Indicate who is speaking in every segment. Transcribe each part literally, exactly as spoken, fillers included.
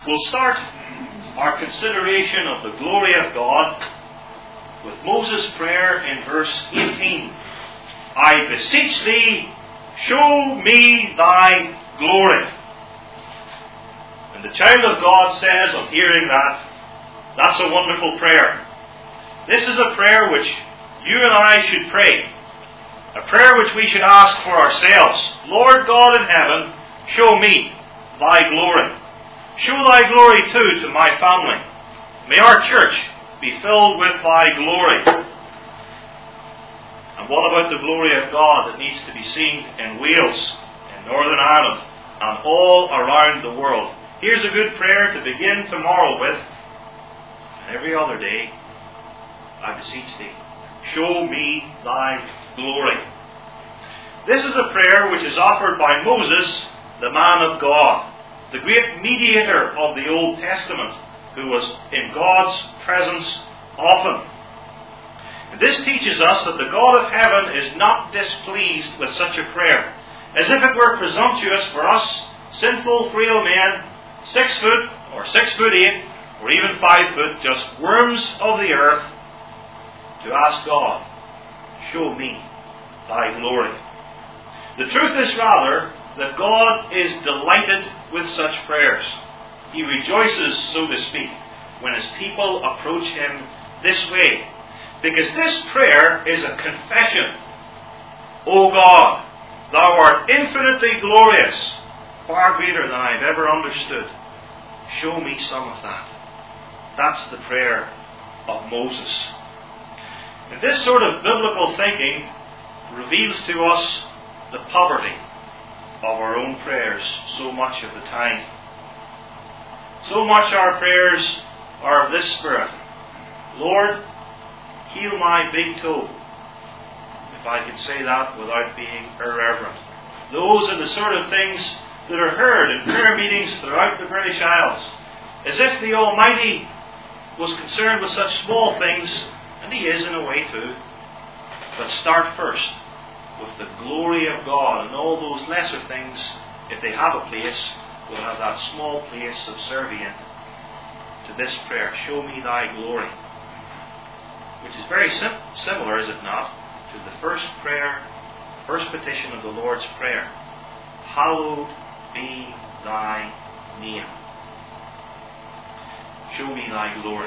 Speaker 1: We'll start our consideration of the glory of God with Moses' prayer in verse eighteen. I beseech thee, show me thy glory. And the child of God says, on hearing that, that's a wonderful prayer. This is a prayer which you and I should pray. A prayer which we should ask for ourselves. Lord God in heaven, show me thy glory. Show thy glory too to my family. May our church be filled with thy glory. And what about the glory of God that needs to be seen in Wales, in Northern Ireland, and all around the world? Here's a good prayer to begin tomorrow with. And every other day, I beseech thee, show me thy glory. This is a prayer which is offered by Moses, the man of God, the great mediator of the Old Testament, who was in God's presence often. And this teaches us that the God of heaven is not displeased with such a prayer, as if it were presumptuous for us, sinful, frail men, six foot or six foot eight, or even five foot, just worms of the earth, to ask God, show me thy glory. The truth is rather that God is delighted with such prayers. He rejoices, so to speak, when his people approach him this way. Because this prayer is a confession. O God, thou art infinitely glorious, far greater than I've ever understood. Show me some of that. That's the prayer of Moses. And this sort of biblical thinking reveals to us the poverty of our own prayers so much of the time. So much our prayers are of this spirit. Lord, heal my big toe. If I can say that without being irreverent. Those are the sort of things that are heard in prayer meetings throughout the British Isles. As if the Almighty was concerned with such small things, and He is in a way too. But start first with the glory of God, and all those lesser things, if they have a place, will have that small place subservient to this prayer. Show me thy glory. Which is very sim- similar, is it not, to the first prayer, first petition of the Lord's Prayer. Hallowed be thy name. Show me thy glory.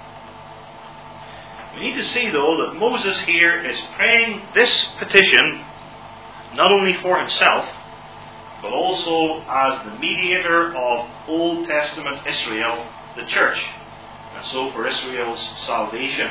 Speaker 1: We need to see, though, that Moses here is praying this petition not only for himself, but also as the mediator of Old Testament Israel, the church, and so for Israel's salvation.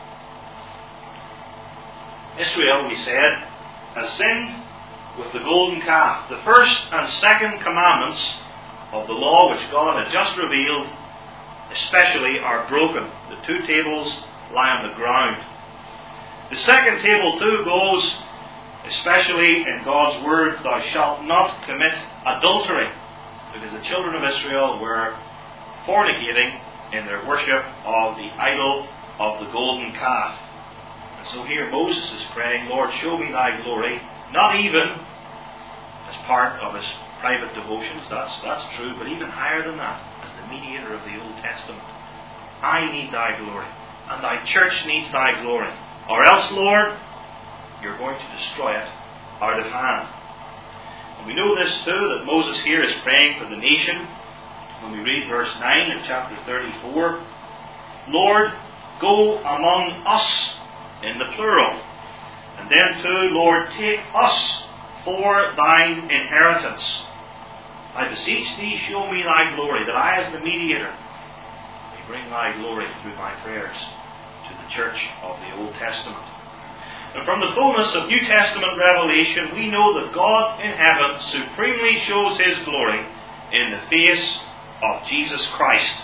Speaker 1: Israel, we said, has sinned with the golden calf. The first and second commandments of the law which God had just revealed, especially, are broken. The two tables lie on the ground. The second table too goes, especially in God's word, thou shalt not commit adultery, because the children of Israel were fornicating in their worship of the idol of the golden calf. And so here Moses is praying, Lord, show me thy glory, not even as part of his private devotions, that's, that's true, but even higher than that, as the mediator of the Old Testament. I need thy glory, and thy church needs thy glory. Or else, Lord, you're going to destroy it out of hand. And we know this too, that Moses here is praying for the nation. When we read verse nine in chapter thirty-four, Lord, go among us, in the plural. And then too, Lord, take us for thine inheritance. I beseech thee, show me thy glory, that I as the mediator may bring thy glory through my prayers to the church of the Old Testament. And from the fullness of New Testament revelation, we know that God in heaven supremely shows His glory in the face of Jesus Christ.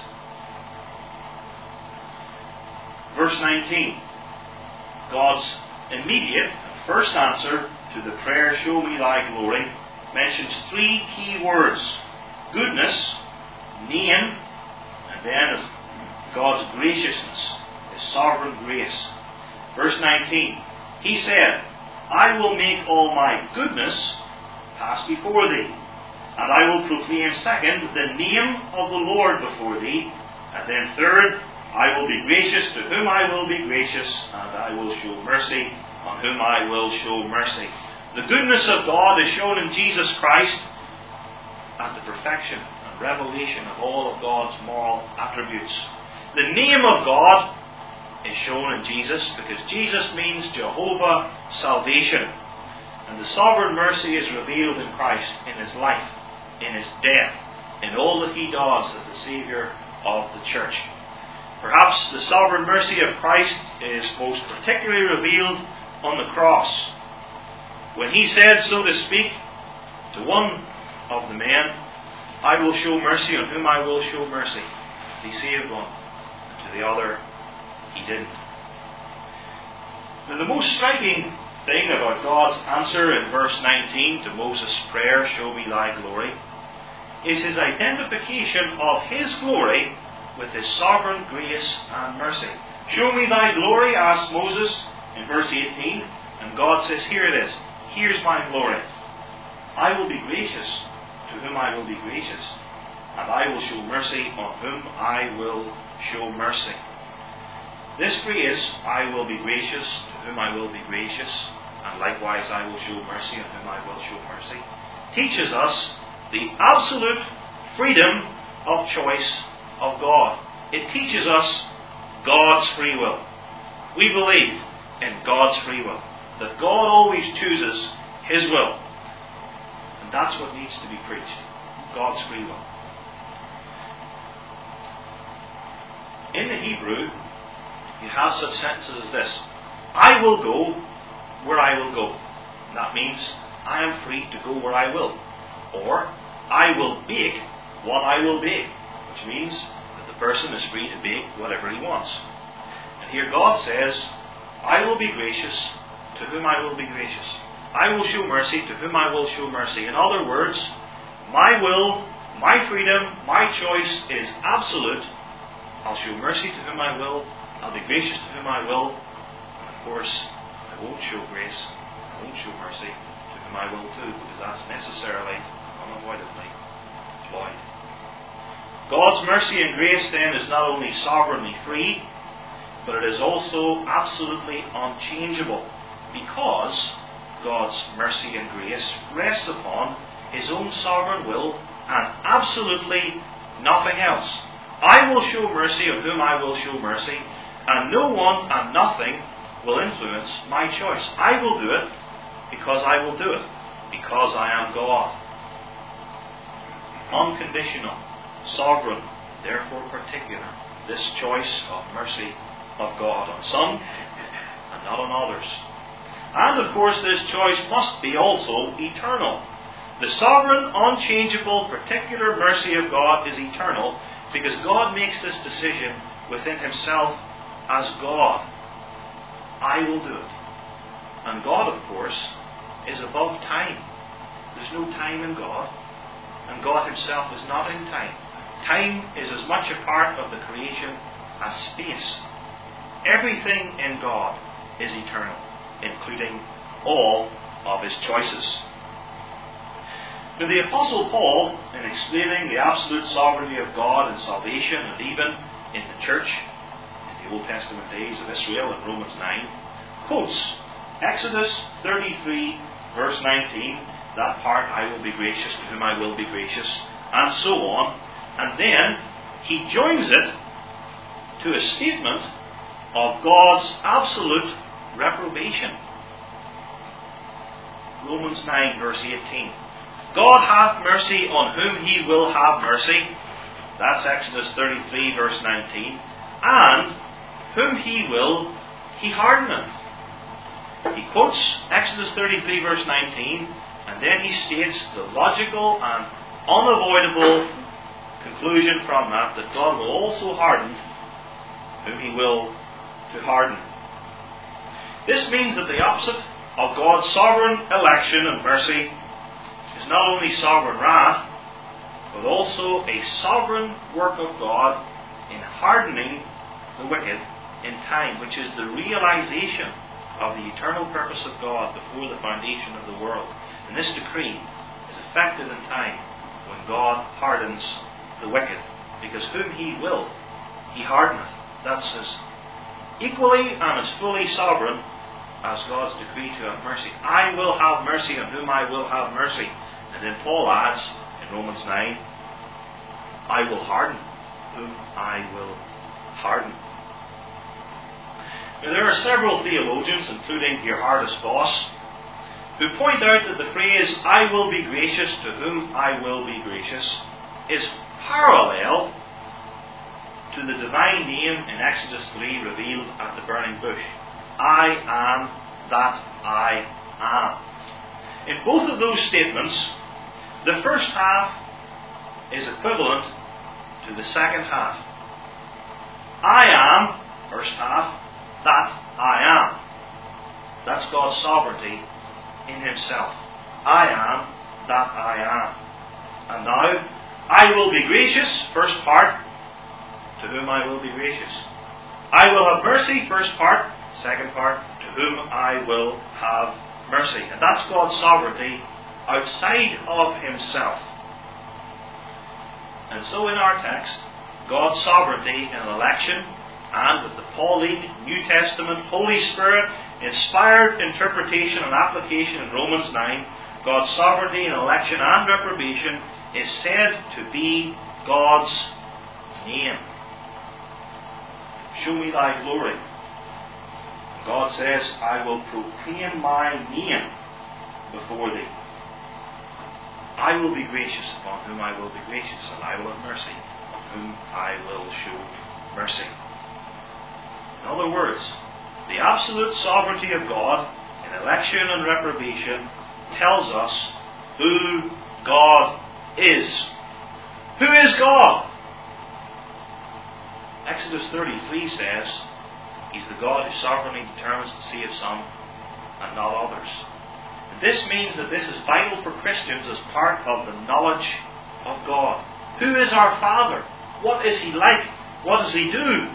Speaker 1: Verse nineteen. God's immediate first answer to the prayer, show me thy glory, mentions three key words. Goodness, name, and then God's graciousness, His sovereign grace. Verse nineteen. He said, I will make all my goodness pass before thee, And I will proclaim, second, the name of the Lord before thee. And then third, I will be gracious to whom I will be gracious, and I will show mercy on whom I will show mercy. The goodness of God is shown in Jesus Christ as the perfection and revelation of all of God's moral attributes. The name of God is shown in Jesus because Jesus means Jehovah Salvation. And the sovereign mercy is revealed in Christ, in His life, in His death, in all that He does as the Saviour of the church. Perhaps the sovereign mercy of Christ is most particularly revealed on the cross, when He said, so to speak, to one of the men, I will show mercy on whom I will show mercy. He saved one, and to the other He didn't. Now, the most striking thing about God's answer in verse nineteen to Moses' prayer, show me thy glory, is His identification of His glory with His sovereign grace and mercy. Show me thy glory, asked Moses in verse eighteen, and God says, here it is. Here's my glory. I will be gracious to whom I will be gracious, and I will show mercy on whom I will show mercy. This phrase, I will be gracious to whom I will be gracious, and likewise I will show mercy on whom I will show mercy, teaches us the absolute freedom of choice of God. It teaches us God's free will. We believe in God's free will, that God always chooses His will. And that's what needs to be preached, God's free will. In the Hebrew, you have such sentences as this: I will go where I will go. And that means I am free to go where I will. Or, I will bake what I will bake, which means that the person is free to bake whatever he wants. And here God says, I will be gracious to whom I will be gracious. I will show mercy to whom I will show mercy. In other words, my will, my freedom, my choice is absolute. I'll show mercy to whom I will. I'll be gracious to whom I will. And of course, I won't show grace, I won't show mercy to whom I will too, because that's necessarily, unavoidably, void. God's mercy and grace then is not only sovereignly free, but it is also absolutely unchangeable, because God's mercy and grace rests upon His own sovereign will and absolutely nothing else. I will show mercy on whom I will show mercy, and no one and nothing will influence my choice. I will do it because I will do it, because I am God. Unconditional, sovereign, therefore particular, this choice of mercy of God on some and not on others. And of course this choice must be also eternal. The sovereign, unchangeable, particular mercy of God is eternal, because God makes this decision within Himself as God. I will do it. And God, of course, is above time. There's no time in God. And God Himself is not in time. Time is as much a part of the creation as space. Everything in God is eternal, including all of His choices. Now, the Apostle Paul, in explaining the absolute sovereignty of God in salvation and even in the church in the Old Testament days of Israel in Romans nine, quotes Exodus thirty-three, verse nineteen, that part, I will be gracious to whom I will be gracious, and so on. And then he joins it to a statement of God's absolute reprobation. Romans nine, verse eighteen. God hath mercy on whom He will have mercy. That's Exodus thirty-three, verse nineteen. And whom He will, He hardeneth. He quotes Exodus thirty-three, verse nineteen, and then he states the logical and unavoidable conclusion from that, that God will also harden whom He will to harden. This means that the opposite of God's sovereign election and mercy is not only sovereign wrath, but also a sovereign work of God in hardening the wicked in time, which is the realization of the eternal purpose of God before the foundation of the world. And this decree is effected in time when God hardens the wicked. Because whom he will, he hardeneth. That's as equally and as fully sovereign as God's decree to have mercy. I will have mercy on whom I will have mercy. And then Paul adds in Romans nine, I will harden whom I will harden. Now, there are several theologians, including Geerhardus Vos, who point out that the phrase, I will be gracious to whom I will be gracious, is parallel to the divine name in Exodus three revealed at the burning bush. I am that I am. In both of those statements, the first half is equivalent to the second half. I am, first half, that I am. That's God's sovereignty in himself. I am that I am. And now, I will be gracious, first part, to whom I will be gracious. I will have mercy, first part, second part, to whom I will have mercy. And that's God's sovereignty outside of himself. And so in our text, God's sovereignty in election, and with the Pauline New Testament Holy Spirit inspired interpretation and application in Romans nine, God's sovereignty in election and reprobation is said to be God's name. Show me thy glory. God says, I will proclaim my name before thee. I will be gracious upon whom I will be gracious, and I will have mercy on whom I will show mercy. In other words, the absolute sovereignty of God in election and reprobation tells us who God is. Who is God? Exodus thirty-three says, He's the God who sovereignly determines to save some and not others. And this means that this is vital for Christians as part of the knowledge of God. Who is our Father? What is He like? What does He do?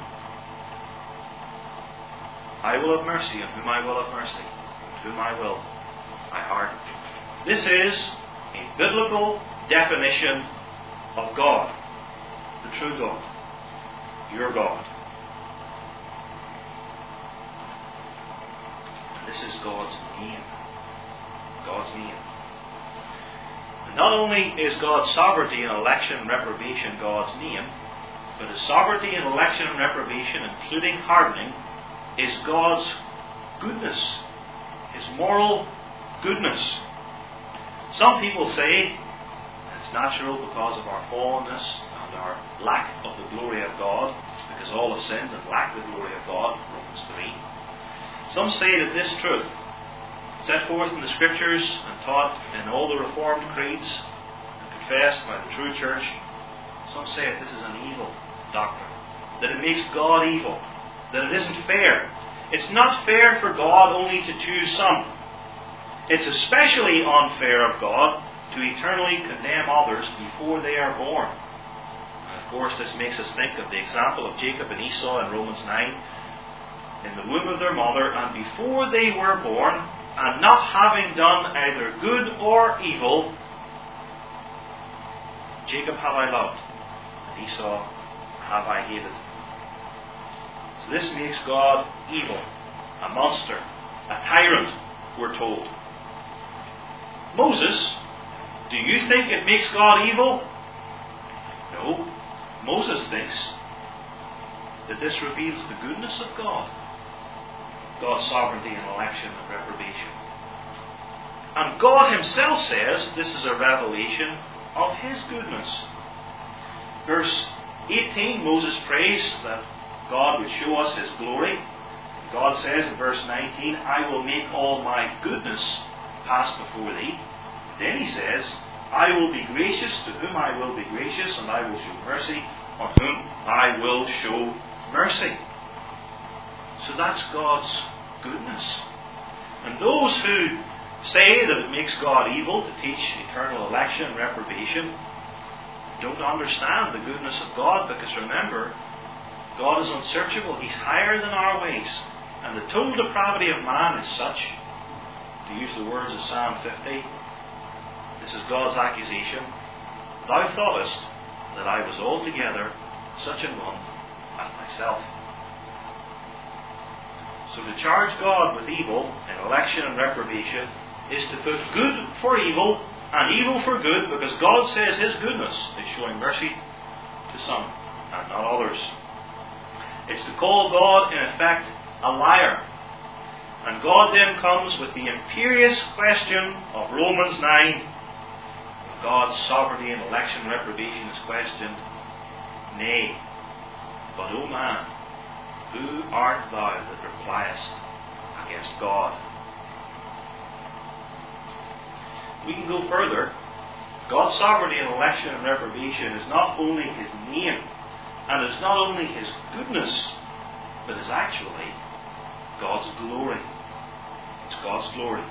Speaker 1: I will have mercy on whom I will have mercy, on whom I will I harden. This is a biblical definition of God, the true God, your God. And this is God's name. God's name. And not only is God's sovereignty in election and reprobation God's name, but His sovereignty in election and reprobation, including hardening, is God's goodness, His moral goodness. Some people say it's natural because of our fallenness and our lack of the glory of God, because all have sinned and lack the glory of God, Romans three. Some say that this truth, set forth in the Scriptures and taught in all the Reformed creeds and confessed by the true church, some say that this is an evil doctrine, that it makes God evil, that it isn't fair. It's not fair for God only to choose some. It's especially unfair of God to eternally condemn others before they are born. And of course, this makes us think of the example of Jacob and Esau in Romans nine. In the womb of their mother, and before they were born, and not having done either good or evil, Jacob have I loved, and Esau have I hated. So this makes God evil, a monster, a tyrant, we're told. Moses, do you think it makes God evil? No. Moses thinks that this reveals the goodness of God, God's sovereignty in election and reprobation. And God Himself says this is a revelation of His goodness. Verse eighteen, Moses prays that God would show us His glory. God says in verse nineteen, I will make all my goodness pass before thee. Then He says, I will be gracious to whom I will be gracious, and I will show mercy on whom I will show mercy. So that's God's goodness. And those who say that it makes God evil to teach eternal election and reprobation don't understand the goodness of God, because remember, God is unsearchable. He's higher than our ways. And the total depravity of man is such, to use the words of Psalm fifty, this is God's accusation, thou thoughtest that I was altogether such an one as myself. So to charge God with evil in election and reprobation is to put good for evil and evil for good, because God says His goodness is showing mercy to some and not others. It's to call God, in effect, a liar. And God then comes with the imperious question of Romans nine. When God's sovereignty in election and reprobation is questioned, nay, but O man, who art thou that repliest against God? We can go further. God's sovereignty in election and reprobation is not only His name, and is not only His goodness, but is actually God's glory. It's God's glory.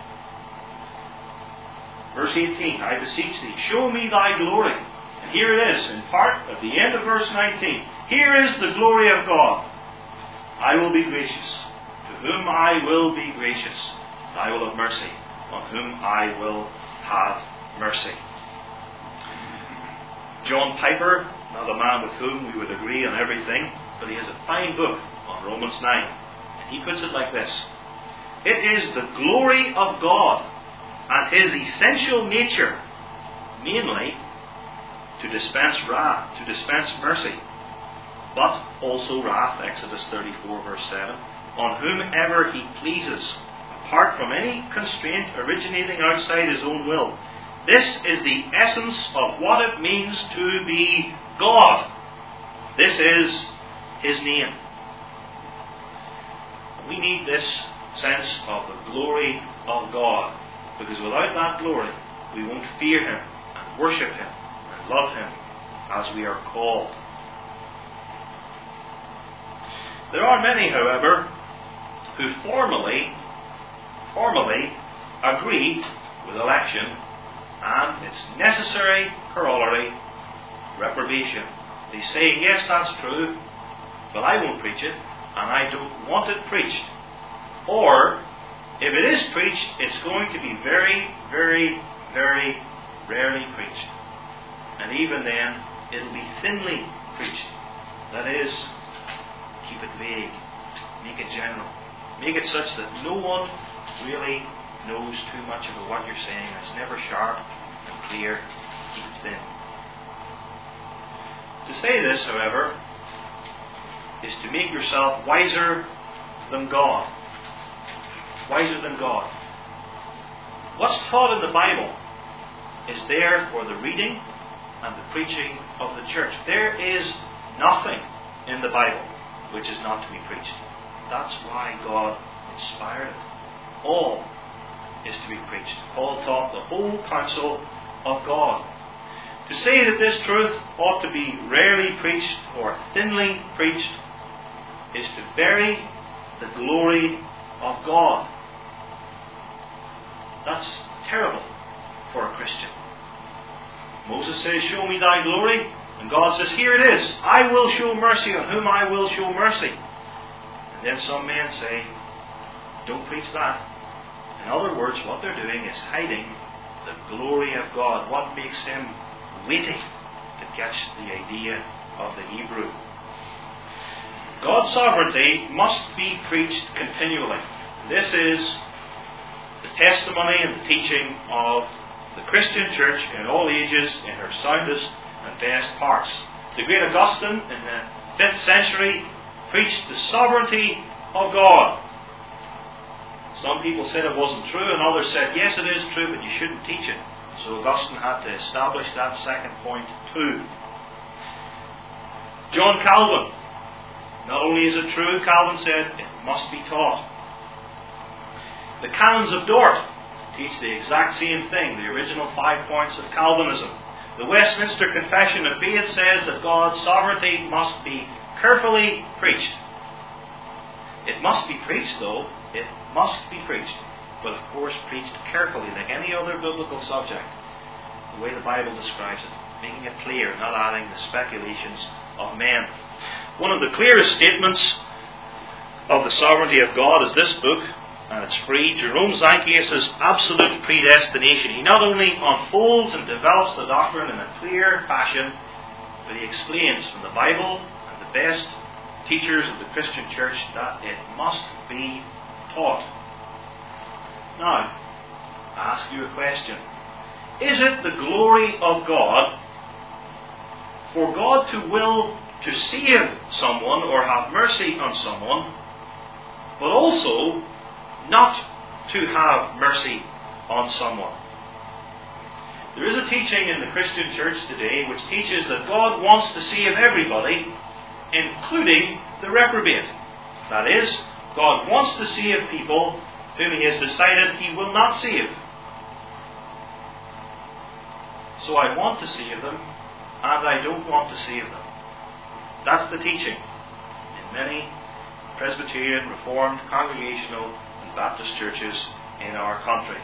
Speaker 1: Verse eighteen, I beseech thee, show me thy glory. And here it is, in part, at the end of verse nineteen. Here is the glory of God. I will be gracious. To whom I will be gracious, I will have mercy. On whom I will have mercy. John Piper, not a man with whom we would agree on everything, but he has a fine book on Romans nine. And he puts it like this. It is the glory of God and His essential nature, mainly to dispense wrath, to dispense mercy, but also wrath, Exodus thirty-four verse seven, on whomever He pleases, apart from any constraint originating outside His own will. This is the essence of what it means to be God. This is His name. We need this sense of the glory of God, because without that glory, we won't fear Him and worship Him and love Him as we are called. There are many, however, who formally, formally agree with election and its necessary corollary, reprobation. They say, yes, that's true, but I won't preach it, and I don't want it preached. Or, if it is preached, it's going to be very, very, very rarely preached. And even then, it'll be thinly preached. That is, keep it vague, make it general, make it such that no one really knows too much about what you're saying. It's never sharp and clear. Keep it thin. To say this, however, is to make yourself wiser than God. Wiser than God. What's taught in the Bible is there for the reading and the preaching of the church. There is nothing in the Bible which is not to be preached. That's why God inspired it. All is to be preached. Paul taught the whole counsel of God. To say that this truth ought to be rarely preached or thinly preached is to bury the glory of God. That's terrible for a Christian. Moses says, show me thy glory. And God says, here it is. I will show mercy on whom I will show mercy. And then some men say, don't preach that. In other words, what they're doing is hiding the glory of God. What makes Him weighty, to catch the idea of the Hebrew. God's sovereignty must be preached continually. This is the testimony and the teaching of the Christian church in all ages, in her soundest and best parts. The great Augustine in the fifth century preached the sovereignty of God. Some people said it wasn't true, and others said, yes, it is true, but you shouldn't teach it. So Augustine had to establish that second point too. John Calvin, not only is it true, Calvin said, it must be taught. The Canons of Dort teach the exact same thing, the original five points of Calvinism. The Westminster Confession of Faith says that God's sovereignty must be carefully preached. It must be preached, though. It must be preached. But of course preached carefully, like any other biblical subject, the way the Bible describes it, making it clear, not adding the speculations of men. One of the clearest statements of the sovereignty of God is this book, and it's free. Jerome Zacchaeus' absolute predestination. He not only unfolds and develops the doctrine in a clear fashion, but he explains from the Bible and the best teachers of the Christian church that it must be taught. Now, I ask you a question. Is it the glory of God for God to will to save someone or have mercy on someone, but also not to have mercy on someone? There is a teaching in the Christian church today which teaches that God wants to save everybody, including the reprobate. That is, God wants to save people whom He has decided He will not save. So I want to save them, and I don't want to save them. That's the teaching in many Presbyterian, Reformed, Congregational and Baptist churches in our country.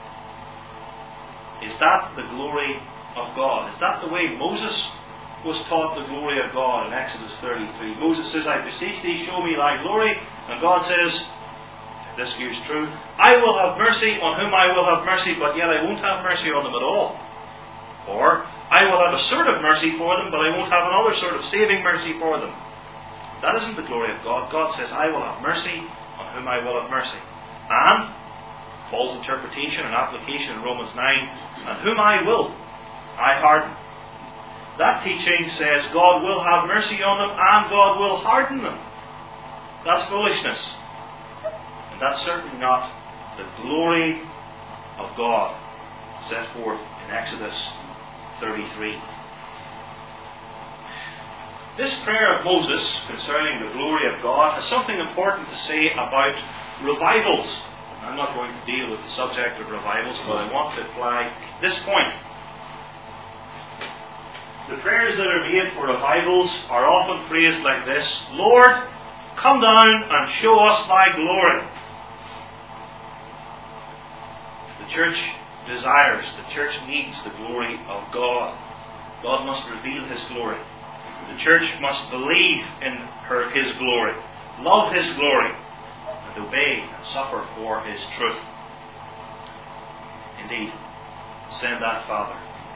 Speaker 1: Is that the glory of God? Is that the way Moses was taught the glory of God in Exodus thirty-three? Moses says, I beseech thee, show me thy glory. And God says, if this view is true, I will have mercy on whom I will have mercy, but yet I won't have mercy on them at all. Or, I will have a sort of mercy for them, but I won't have another sort of saving mercy for them. That isn't the glory of God. God says, I will have mercy on whom I will have mercy. And, Paul's interpretation and application in Romans nine, and whom I will, I harden. That teaching says God will have mercy on them and God will harden them. That's foolishness. And that's certainly not the glory of God set forth in Exodus thirty-three. This prayer of Moses concerning the glory of God has something important to say about revivals. I'm not going to deal with the subject of revivals, but I want to apply this point. The prayers that are made for revivals are often phrased like this: Lord, come down and show us thy glory. The church desires, the church needs the glory of God. God must reveal His glory. The church must believe in her, His glory, love His glory, and obey and suffer for His truth. Indeed, send that Father.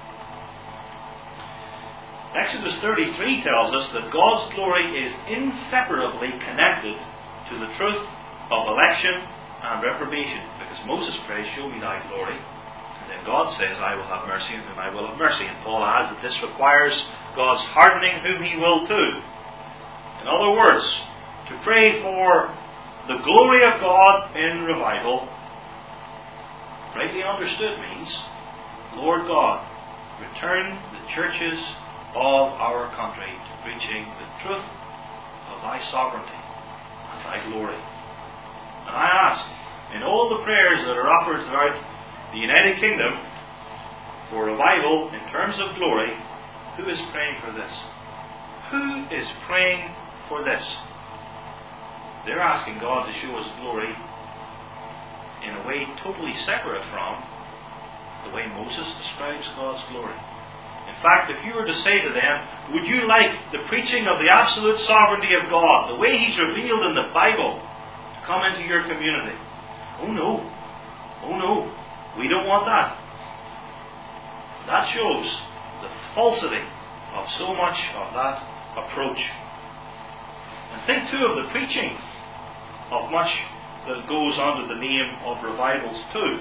Speaker 1: Exodus thirty-three tells us that God's glory is inseparably connected to the truth of election and reprobation, because Moses prays, show me thy glory. And then God says, I will have mercy on whom I will have mercy. And Paul adds that this requires God's hardening whom He will too. In other words, to pray for the glory of God in revival, rightly understood, means, Lord God, return the churches of our country to preaching the truth of thy sovereignty and thy glory. And I ask, in all the prayers that are offered throughout the United Kingdom for revival in terms of glory, who is praying for this? Who is praying for this? They're asking God to show us glory in a way totally separate from the way Moses describes God's glory. In fact, if you were to say to them, would you like the preaching of the absolute sovereignty of God, the way He's revealed in the Bible, to come into your community? Oh no. Oh no. We don't want that. That shows the falsity of so much of that approach. And think too of the preaching of much that goes under the name of revivals too.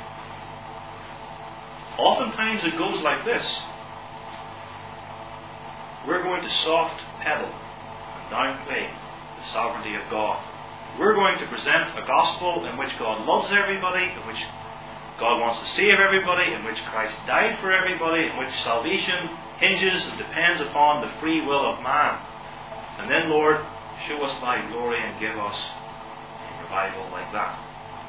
Speaker 1: Oftentimes it goes like this. We're going to soft pedal and downplay the sovereignty of God. We're going to present a gospel in which God loves everybody, in which God wants to save everybody, in which Christ died for everybody, in which salvation hinges and depends upon the free will of man. And then, Lord, show us thy glory and give us a revival like that.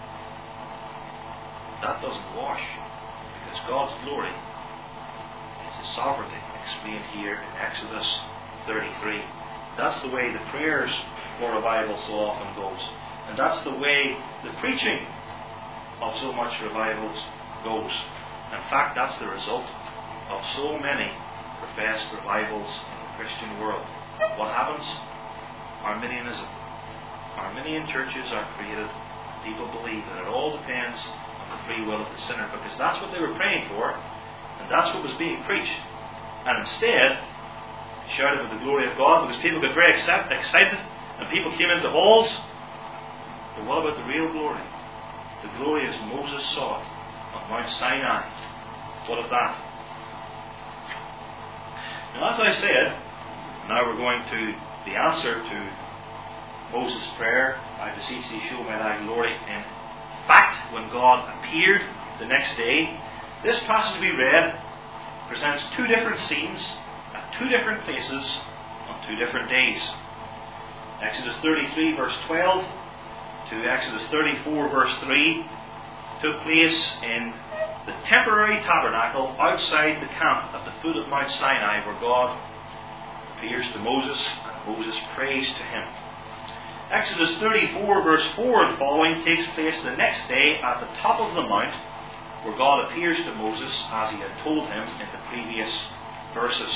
Speaker 1: That doesn't wash, because God's glory is His sovereignty, explained here in Exodus thirty-three. That's the way the prayers for revival so often goes. And that's the way the preaching of so much revivals goes. In fact, that's the result of so many professed revivals in the Christian world. What happens? Arminianism. Arminian churches are created People believe that it all depends on the free will of the sinner, because that's what they were praying for, and that's what was being preached. And instead, shouted with the glory of God, because people got very excited, and people came into halls. But what about the real glory? The glory as Moses saw it on Mount Sinai. What of that? Now, as I said, now we're going to the answer to Moses' prayer, I beseech thee, show me thy glory. In fact, when God appeared the next day, this passage we read presents two different scenes at two different places on two different days. Exodus thirty-three verse twelve to Exodus thirty-four verse three took place in the temporary tabernacle outside the camp at the foot of Mount Sinai, where God appears to Moses and Moses prays to him. Exodus thirty-four verse four and following takes place the next day at the top of the mount, where God appears to Moses as he had told him in the previous verses.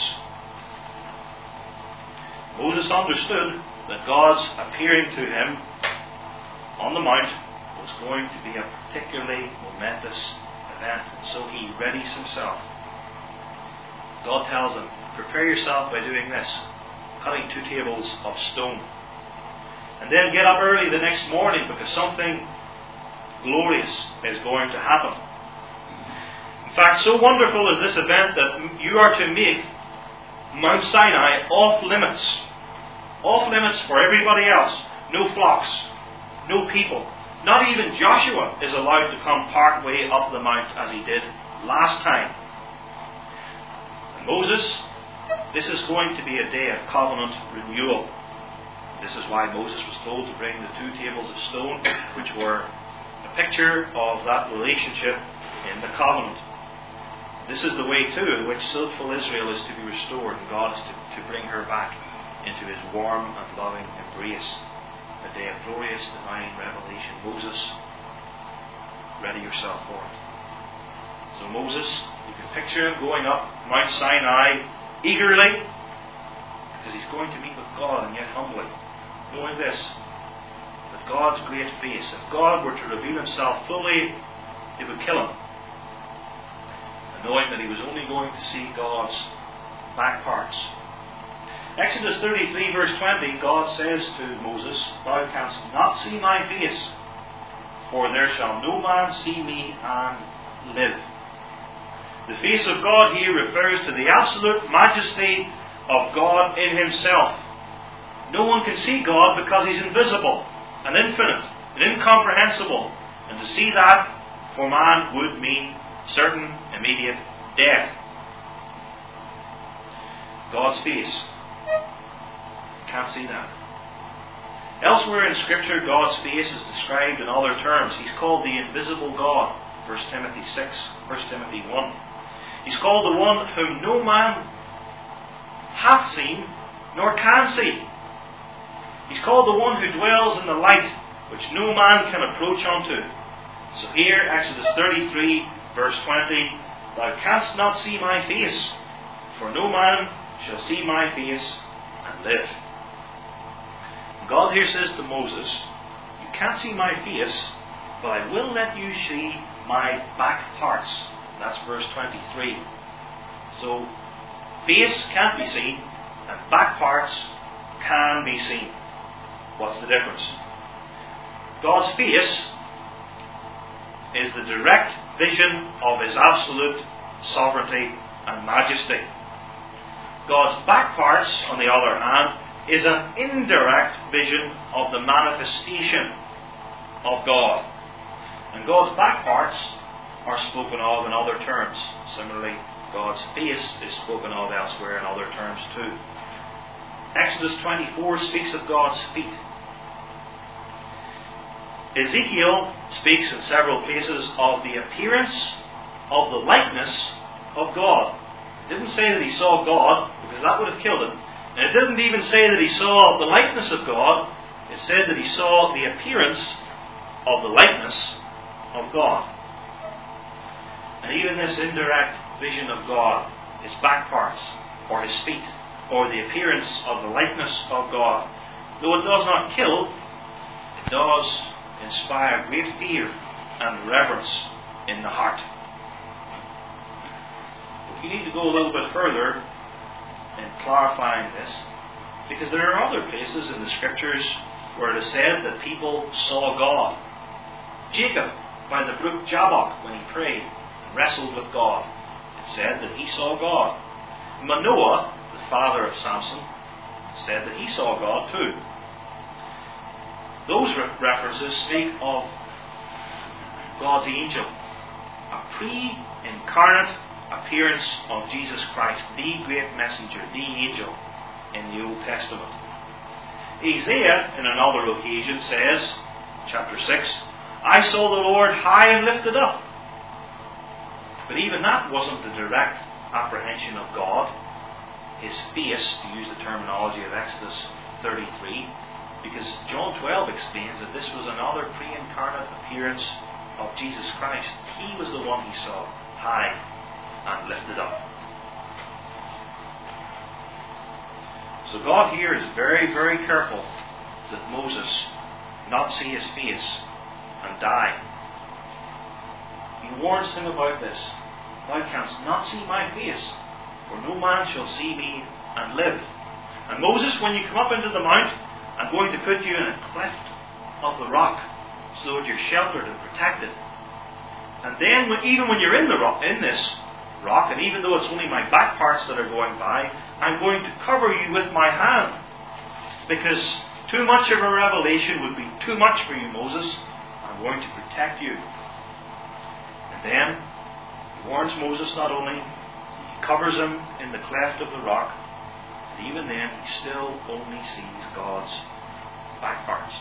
Speaker 1: Moses understood that God's appearing to him on the mount was going to be a particularly momentous event, and so he readies himself. God tells him, prepare yourself by doing this, cutting two tables of stone. And then get up early the next morning, because something glorious is going to happen. In fact, so wonderful is this event that you are to make Mount Sinai off limits. Off limits for everybody else. No flocks, no people. Not even Joshua is allowed to come part way up the mount as he did last time. And Moses, this is going to be a day of covenant renewal. This is why Moses was told to bring the two tables of stone, which were a picture of that relationship in the covenant. This is the way too in which sinful Israel is to be restored, and God is to, to bring her back into his warm and loving embrace. A day of glorious divine revelation. Moses, ready yourself for it. So Moses, you can picture him going up Mount Sinai eagerly, because he's going to meet with God, and yet humbly, knowing this, that God's great face, if God were to reveal himself fully, it would kill him. And knowing that he was only going to see God's back parts. Exodus thirty-three verse twenty, God says to Moses, thou canst not see my face, for there shall no man see me and live. The face of God here refers to the absolute majesty of God in himself. No one can see God because he's invisible and infinite and incomprehensible. And to see that for man would mean certain immediate death. God's face. Can't see that. Elsewhere in Scripture, God's face is described in other terms. He's called the invisible God. First Timothy six, First Timothy one. He's called the one whom no man hath seen nor can see. He's called the one who dwells in the light, which no man can approach unto. So here, Exodus thirty-three, verse twenty, thou canst not see my face, for no man shall see my face and live. God here says to Moses, you can't see my face, but I will let you see my back parts. That's verse twenty-three. So, face can't be seen, and back parts can be seen. What's the difference? God's face is the direct vision of his absolute sovereignty and majesty. God's back parts, on the other hand, is an indirect vision of the manifestation of God. And God's back parts are spoken of in other terms. Similarly, God's face is spoken of elsewhere in other terms too. Exodus twenty-four speaks of God's feet. Ezekiel speaks in several places of the appearance of the likeness of God. It didn't say that he saw God, because that would have killed him. And it didn't even say that he saw the likeness of God. It said that he saw the appearance of the likeness of God. And even this indirect vision of God, his back parts, or his feet, or the appearance of the likeness of God, though it does not kill, it does inspire great fear and reverence in the heart. But we need to go a little bit further in clarifying this, because there are other places in the Scriptures where it is said that people saw God. Jacob, by the brook Jabbok, when he prayed and wrestled with God, it said that he saw God. Manoah, the father of Samson, said that he saw God too. Those re- references speak of God's angel, a pre-incarnate appearance of Jesus Christ, the great messenger, the angel in the Old Testament. Isaiah, in another occasion, says, chapter six, I saw the Lord high and lifted up. But even that wasn't the direct apprehension of God. His face, to use the terminology of Exodus thirty-three, because John twelve explains that this was another pre-incarnate appearance of Jesus Christ. He was the one he saw high and lifted up. So God here is very, very careful that Moses not see his face and die. He warns him about this. Thou canst not see my face, for no man shall see me and live. And Moses, when you come up into the mount, I'm going to put you in a cleft of the rock, so that you're sheltered and protected. And then, when, even when you're in the rock, in this rock, and even though it's only my back parts that are going by, I'm going to cover you with my hand, because too much of a revelation would be too much for you, Moses. I'm going to protect you. And then he warns Moses not only, he covers him in the cleft of the rock, but even then he still only sees God's back parts.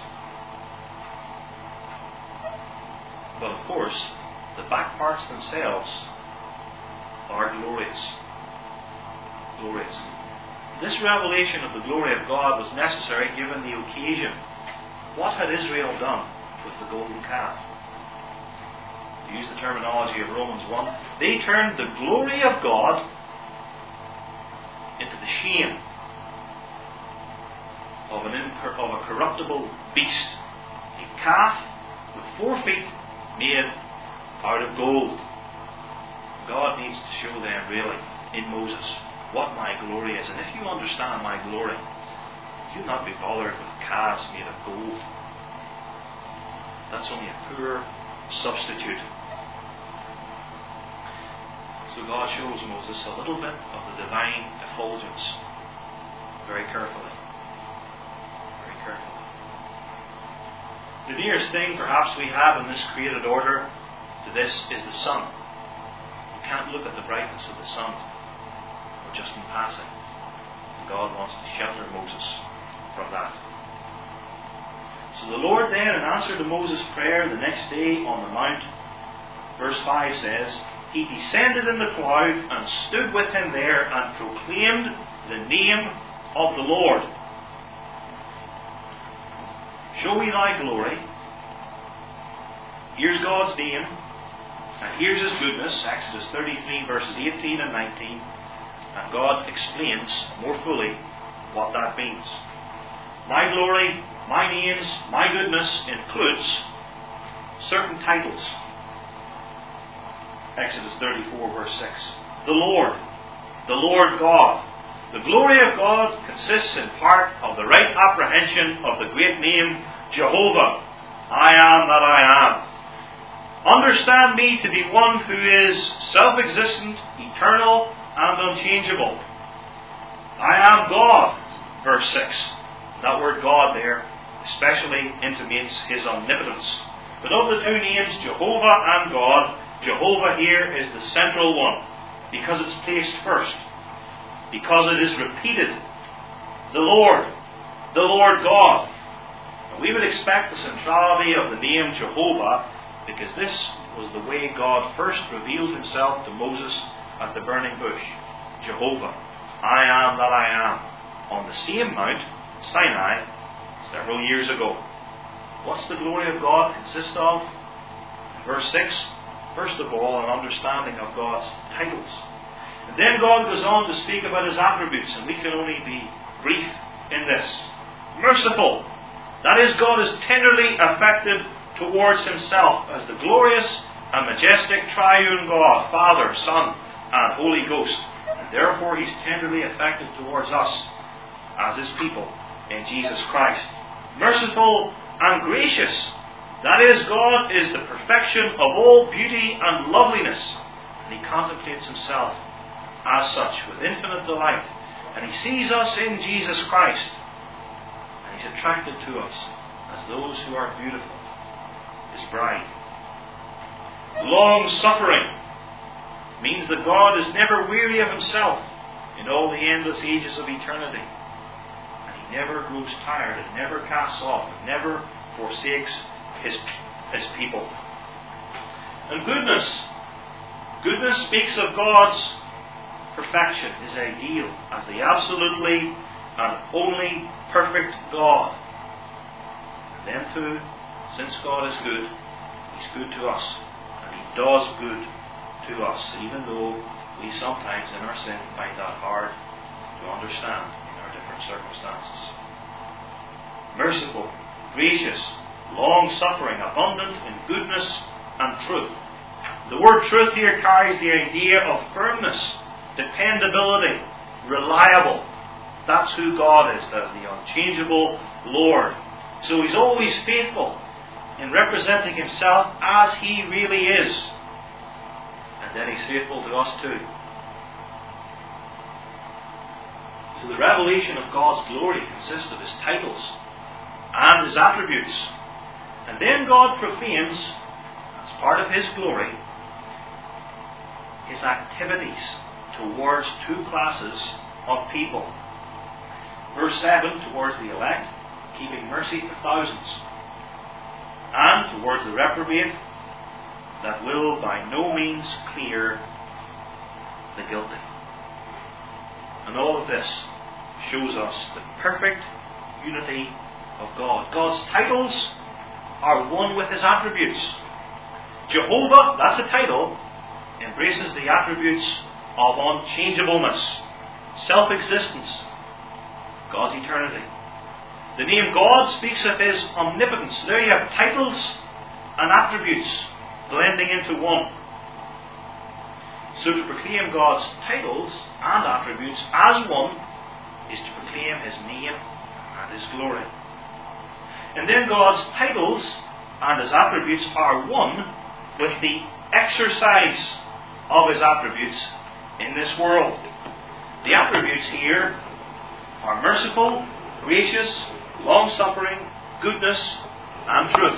Speaker 1: But of course, the back parts themselves are glorious. Glorious. This revelation of the glory of God was necessary given the occasion. What had Israel done with the golden calf? To use the terminology of Romans one, they turned the glory of God into the shame of an incor- of a corruptible beast, a calf with four feet made out of gold. God needs to show them really in Moses what my glory is. And if you understand my glory, you'll not be bothered with calves made of gold. That's only a poor substitute. So God shows Moses a little bit of the divine effulgence very carefully. Very carefully. The nearest thing perhaps we have in this created order to this is the sun. You can't look at the brightness of the sun or just in passing. And God wants to shelter Moses from that. So the Lord then, in answer to Moses' prayer the next day on the mount, verse five says, He descended in the cloud and stood with him there and proclaimed the name of the Lord. Show me thy glory. Here's God's name. And here's His goodness. Exodus thirty-three verses eighteen and nineteen. And God explains more fully what that means. My glory, my names, my goodness includes certain titles. Exodus thirty-four verse six. The Lord. The Lord God. The glory of God consists in part of the right apprehension of the great name Jehovah. I am that I am. Understand me to be one who is self-existent, eternal, and unchangeable. I am God. Verse six. That word God there especially intimates His omnipotence. But of the two names, Jehovah and God, Jehovah here is the central one, because it's placed first, because it is repeated. The Lord, the Lord God. And we would expect the centrality of the name Jehovah, because this was the way God first revealed Himself to Moses at the burning bush. Jehovah, I am that I am, on the same mount, Sinai, several years ago. What's the glory of God consist of? Verse six. First of all, an understanding of God's titles. And then God goes on to speak about His attributes, and we can only be brief in this. Merciful. That is, God is tenderly affected towards himself as the glorious and majestic triune God, Father, Son, and Holy Ghost. And therefore he's tenderly affected towards us as his people in Jesus Christ. Merciful and gracious. That is, God is the perfection of all beauty and loveliness. And he contemplates himself as such with infinite delight. And he sees us in Jesus Christ. And he's attracted to us as those who are beautiful, his bride. Long suffering means that God is never weary of himself in all the endless ages of eternity. And he never grows tired and never casts off and never forsakes his, his people. And goodness. Goodness speaks of God's perfection, his ideal, as the absolutely and only perfect God. And then too, since God is good, he's good to us. And he does good to us, even though we sometimes in our sin find that hard to understand in our different circumstances. Merciful, gracious, long-suffering, abundant in goodness and truth. The word truth here carries the idea of firmness, dependability, reliable. That's who God is, as the unchangeable Lord. So he's always faithful in representing himself as he really is. And then he's faithful to us too. So the revelation of God's glory consists of his titles and his attributes. And then God proclaims, as part of his glory, his activities towards two classes of people. Verse seven, towards the elect, keeping mercy for thousands. And towards the reprobate, that will by no means clear the guilty. And all of this shows us the perfect unity of God. God's titles are one with his attributes. Jehovah, that's a title, embraces the attributes of unchangeableness, self-existence, God's eternity. The name God speaks of his omnipotence. There you have titles and attributes blending into one. So to proclaim God's titles and attributes as one is to proclaim his name and his glory. And then God's titles and his attributes are one with the exercise of his attributes in this world. The attributes here are merciful, gracious, long-suffering, goodness, and truth.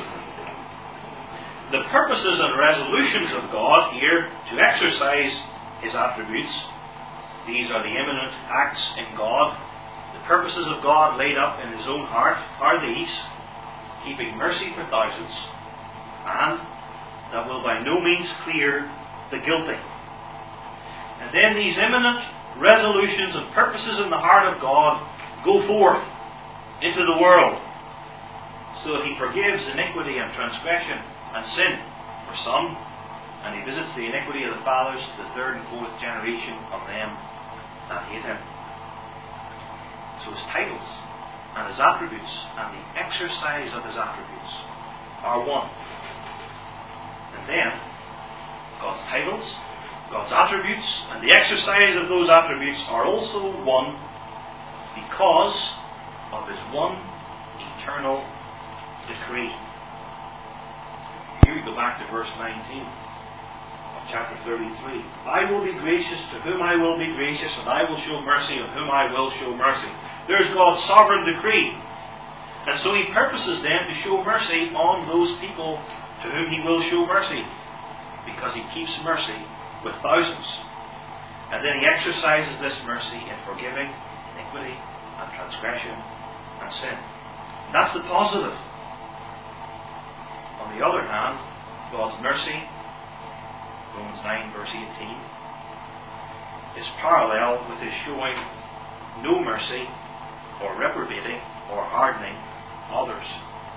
Speaker 1: The purposes and resolutions of God here to exercise his attributes, these are the imminent acts in God. The purposes of God laid up in his own heart are these: keeping mercy for thousands, and that will by no means clear the guilty. And then these imminent resolutions and purposes in the heart of God go forth into the world, so that he forgives iniquity and transgression and sin for some, and he visits the iniquity of the fathers to the third and fourth generation of them that hate him. So his titles and his attributes and the exercise of his attributes are one. And then God's titles, God's attributes, and the exercise of those attributes are also one because of his one eternal decree. Here we go back to verse nineteen of chapter thirty-three. I will be gracious to whom I will be gracious, and I will show mercy on whom I will show mercy. There's God's sovereign decree. And so he purposes then to show mercy on those people to whom he will show mercy, because he keeps mercy with thousands. And then he exercises this mercy in forgiving iniquity and transgression and sin. And that's the positive. On the other hand, God's mercy, Romans nine verse eighteen, is parallel with his showing no mercy or reprobating or hardening others,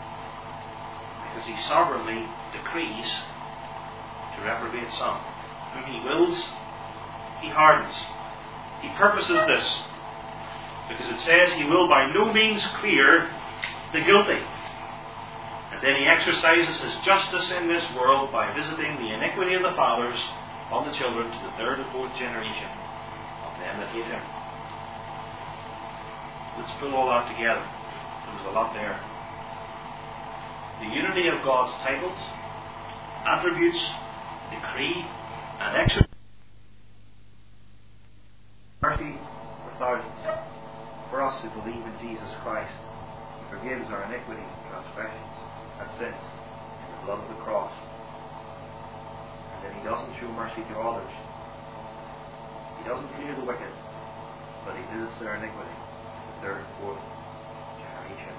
Speaker 1: because he sovereignly decrees to reprobate some. Whom he wills, he hardens. He purposes this because it says he will by no means clear the guilty. And And then he exercises his justice in this world by visiting the iniquity of the fathers on the children to the third and fourth generation of them that hate him. Let's pull all that together. There's a lot there. The unity of God's titles, attributes, decree, and exercise. Mercy for thousands. For us who believe in Jesus Christ, He forgives our iniquity, transgressions, and sins in the blood of the cross. And then He doesn't show mercy to others. He doesn't clear the wicked, but He visits their iniquity, the third and fourth generation.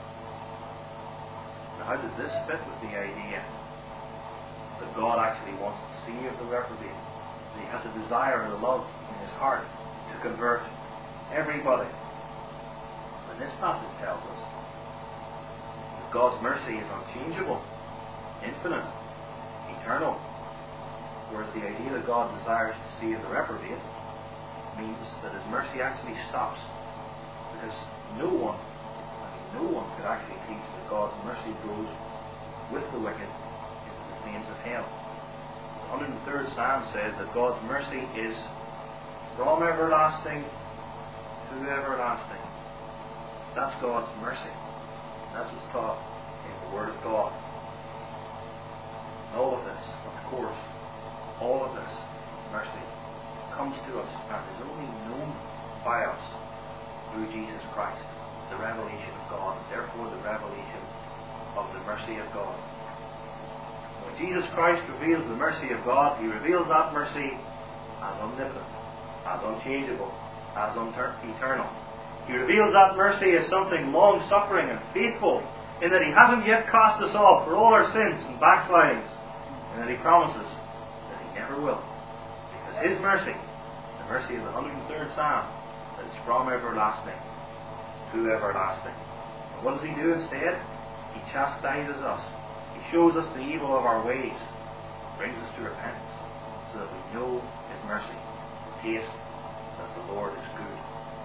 Speaker 1: Now, how does this fit with the idea that God actually wants to save the reprobate? That He has a desire and a love in His heart to convert everybody. And this passage tells us that God's mercy is unchangeable, infinite, eternal, whereas the idea that God desires to save the reprobate means that His mercy actually stops, because no one, I mean no one could actually teach that God's mercy goes with the wicked into the flames of hell. The one hundred third Psalm says that God's mercy is from everlasting to everlasting. That's God's mercy. That's what's taught in the Word of God. And all of this, of course, all of this mercy comes to us and is only known by us through Jesus Christ, the revelation of God, and therefore the revelation of the mercy of God. When Jesus Christ reveals the mercy of God, He reveals that mercy as omnipotent, as unchangeable, as eternal. He reveals that mercy as something long-suffering and faithful, in that He hasn't yet cast us off for all our sins and backslidings, and that He promises that He never will, because His mercy is the mercy of the one hundred third Psalm, that is from everlasting to everlasting. And what does He do instead? He chastises us. He shows us the evil of our ways, brings us to repentance, so that we know His mercy. Taste that the Lord is good.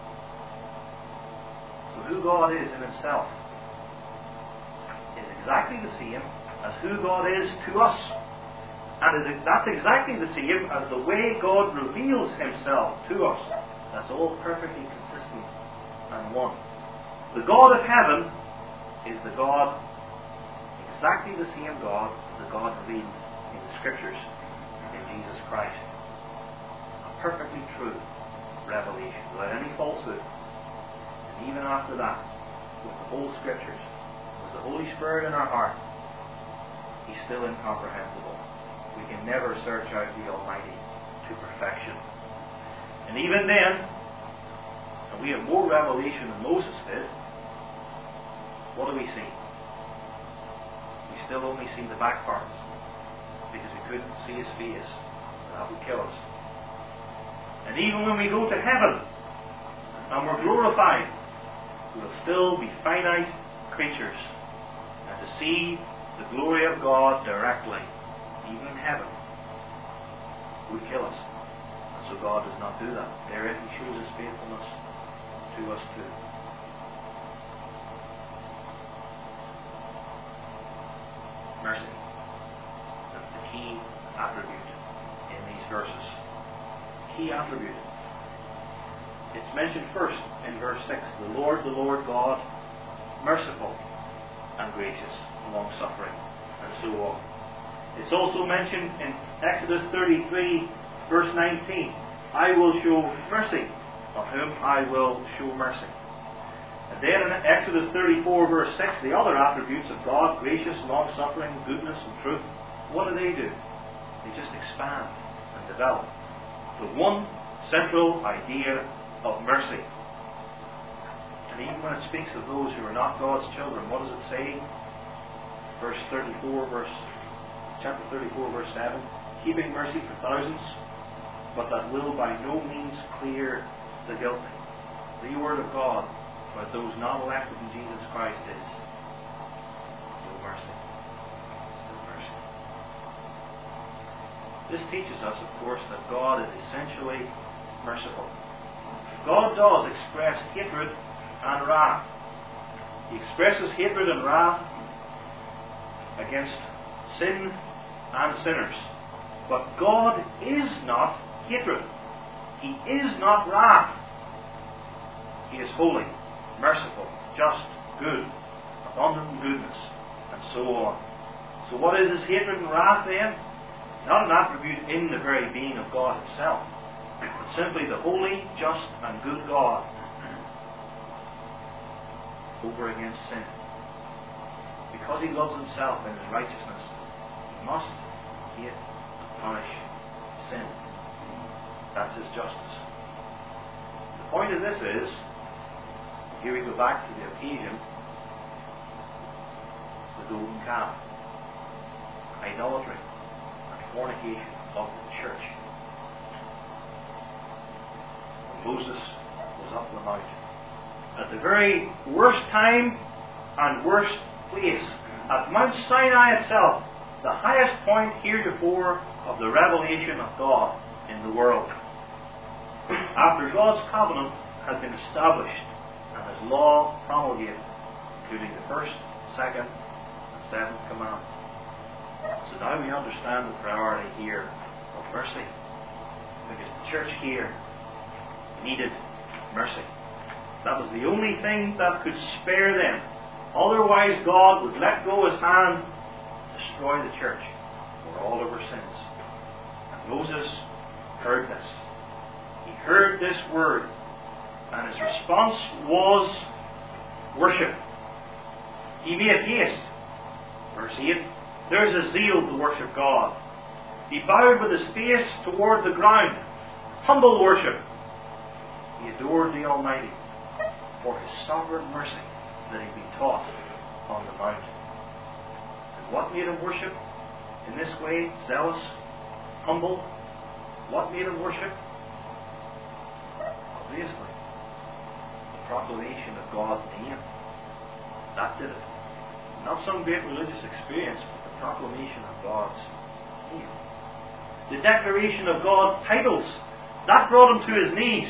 Speaker 1: So who God is in Himself is exactly the same as who God is to us. And is, that's exactly the same as the way God reveals Himself to us. That's all perfectly consistent and one. The God of heaven is the God, exactly the same God as the God revealed in the Scriptures in Jesus Christ. Perfectly true revelation, without any falsehood. And even after that, with the whole Scriptures, with the Holy Spirit in our heart, He's still incomprehensible. We can never search out the Almighty to perfection. And even then, and we have more revelation than Moses did, what do we see? We still only see the back parts, because we couldn't see His face, and that would kill us. And even when we go to heaven and we're glorified, we will still be finite creatures. And to see the glory of God directly, even in heaven, would kill us. And so God does not do that. Therein He shows His faithfulness to us too. Mercy. That's the key attribute in these verses. Key attribute. It's mentioned first in verse six. The Lord, the Lord God, merciful and gracious, long-suffering, and so on. It's also mentioned in Exodus thirty-three, verse nineteen. I will show mercy of whom I will show mercy. And then in Exodus thirty-four, verse six, the other attributes of God, gracious, long-suffering, goodness, and truth, what do they do? They just expand and develop the one central idea of mercy. And even when it speaks of those who are not God's children, what does it say? Verse thirty-four, verse chapter thirty-four, verse seven, keeping mercy for thousands, but that will by no means clear the guilty. The word of God about those not elected in Jesus Christ is no mercy. No mercy. This teaches us, of course, that God is essentially merciful. God does express hatred and wrath. He expresses hatred and wrath against sin and sinners. But God is not hatred. He is not wrath. He is holy, merciful, just, good, abundant in goodness, and so on. So what is his hatred and wrath then? Not an attribute in the very being of God himself, but simply the holy, just, and good God over against sin. Because he loves himself in his righteousness, he must hate and punish sin. That's his justice. The point of this is, here we go back to the occasion, the golden calf, idolatry, and fornication of the church. When Moses was up the mountain, at the very worst time and worst place, at Mount Sinai itself, the highest point heretofore of the revelation of God in the world. After God's covenant has been established and his law promulgated, including the first, second, and seventh commandment. So now we understand the priority here of mercy, because the church here needed mercy. That was the only thing that could spare them. Otherwise God would let go his hand, destroy the church for all of her sins. And Moses heard this. He heard this word, and his response was worship. He made haste. Verse eight. There's a zeal to worship God. He bowed with his face toward the ground. Humble worship. He adored the Almighty for his sovereign mercy that he'd been taught on the mount. And what made him worship in this way? Zealous, humble. What made him worship? Obviously, the proclamation of God's name. That did it. Not some great religious experience, but the proclamation of God's name. The declaration of God's titles. That brought him to his knees.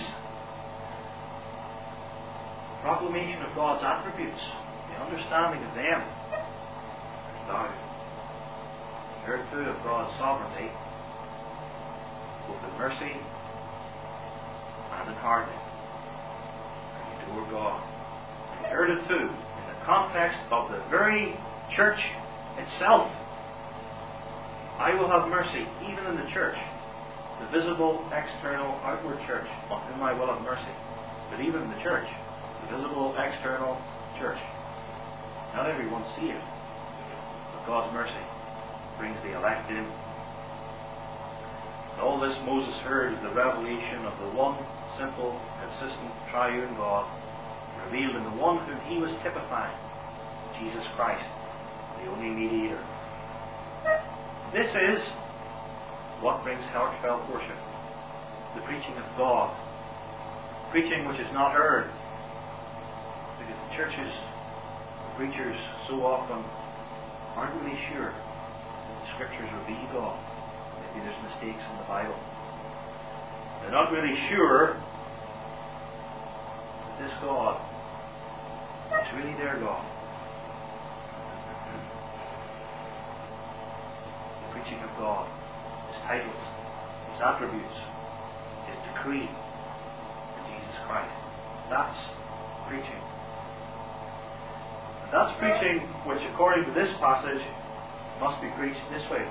Speaker 1: Proclamation of God's attributes, the understanding of them, and bowed. He heard too of God's sovereignty, both in mercy and in hardening. And he adored God. He heard it too in the context of the very church itself. I will have mercy even in the church, the visible, external, outward church, on whom I will have mercy. But even in the church, the visible, external church. Not everyone saved, but God's mercy brings the elect in. And all this Moses heard is the revelation of the one simple, consistent, triune God, revealed in the one whom he was typifying, Jesus Christ, the only mediator. This is what brings heartfelt worship, the preaching of God, preaching which is not heard. Because the churches, the preachers so often aren't really sure that the Scriptures reveal God. Maybe there's mistakes in the Bible. They're not really sure that this God is really their God. The preaching of God, His titles, His attributes, His decree in Jesus Christ. That's preaching. That's preaching which, according to this passage, must be preached this way.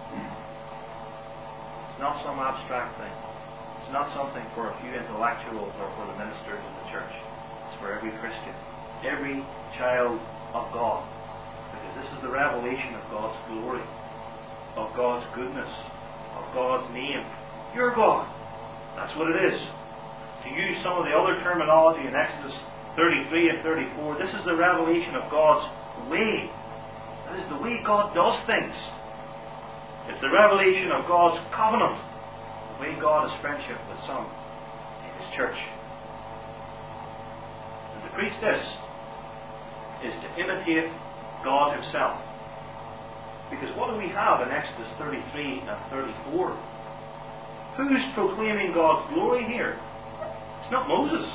Speaker 1: It's not some abstract thing. It's not something for a few intellectuals or for the ministers of the church. It's for every Christian, every child of God. Because this is the revelation of God's glory, of God's goodness, of God's name. You're God. That's what it is. To use some of the other terminology in Exodus thirty-three and thirty-four, this is the revelation of God's way. That is the way God does things. It's the revelation of God's covenant, the way God has friendship with some in His church. And to preach this is to imitate God Himself. Because what do we have in Exodus thirty-three and thirty-four? Who's proclaiming God's glory here? It's not Moses.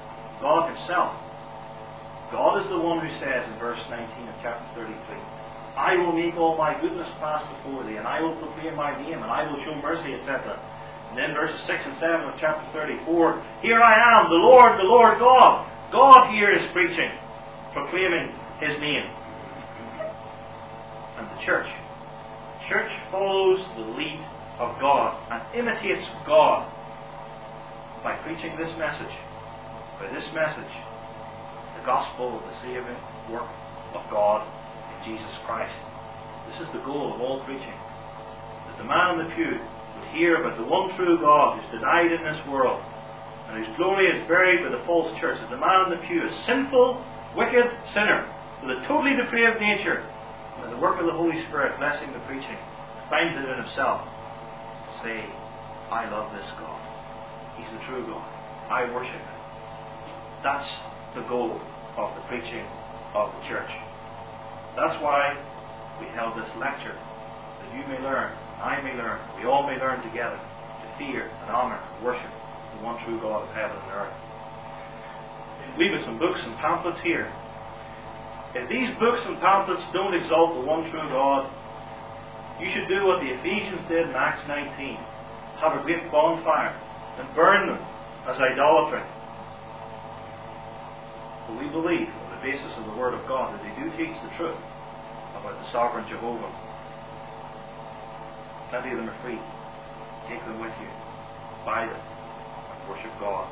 Speaker 1: God Himself. God is the one who says in verse nineteen of chapter thirty-three, I will make all my goodness pass before thee, and I will proclaim my name, and I will show mercy, et cetera. And then verses six and seven of chapter thirty-four, here I am, the Lord, the Lord God. God here is preaching, proclaiming His name. And the church. Church follows the lead of God and imitates God by preaching this message. By this message, the gospel of the saving work of God in Jesus Christ. This is the goal of all preaching. That the man in the pew would hear about the one true God who's denied in this world, and whose glory is buried by the false church. That the man in the pew, a sinful, wicked sinner with a totally depraved nature, by the work of the Holy Spirit blessing the preaching, finds it in himself. Say, I love this God. He's the true God. I worship Him. That's the goal of the preaching of the church. That's why we held this lecture, that you may learn, I may learn, we all may learn together to fear and honour and worship the one true God of heaven and earth. We've got some books and pamphlets here. If these books and pamphlets don't exalt the one true God, you should do what the Ephesians did in Acts nineteen. Have a great bonfire and burn them as idolatry. But we believe, on the basis of the Word of God, that they do teach the truth about the sovereign Jehovah. Plenty of them are free. Take them with you. Buy them and worship God.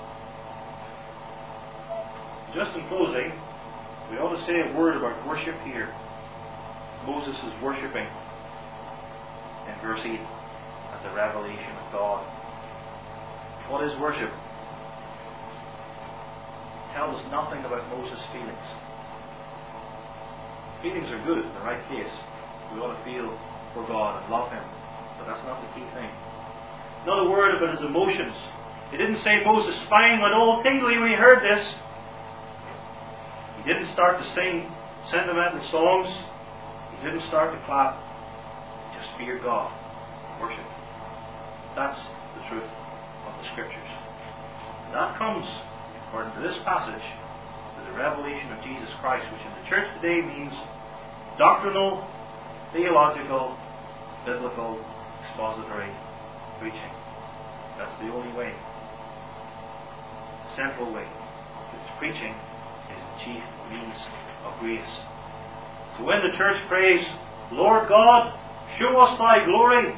Speaker 1: Just in closing, we ought to say a word about worship here. Moses is worshipping in verse eight at the revelation of God. What is worship? It tells us nothing about Moses' feelings. Feelings are good in the right case. We ought to feel for God and love Him, but that's not the key thing. Not a word about his emotions. It didn't say Moses' spine went all tingly when he heard this. He didn't start to sing sentimental songs. He didn't start to clap. He just feared God, worship. That's the truth of the Scriptures. And that comes, according to this passage, to the revelation of Jesus Christ, which in the church today means doctrinal, theological, biblical, expository preaching. That's the only way. The central way. Its preaching is the chief means of grace. So when the church prays, Lord God, show us thy glory,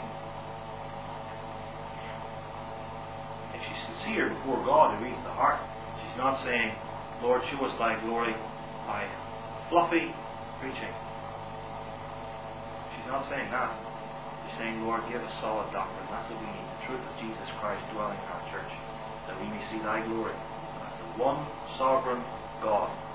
Speaker 1: if she's sincere before God who reads the heart, she's not saying, Lord, show us thy glory by fluffy preaching. She's not saying that. She's saying, Lord, give us solid doctrine. That's what we need. The truth of Jesus Christ dwelling in our church, that we may see thy glory as the one sovereign God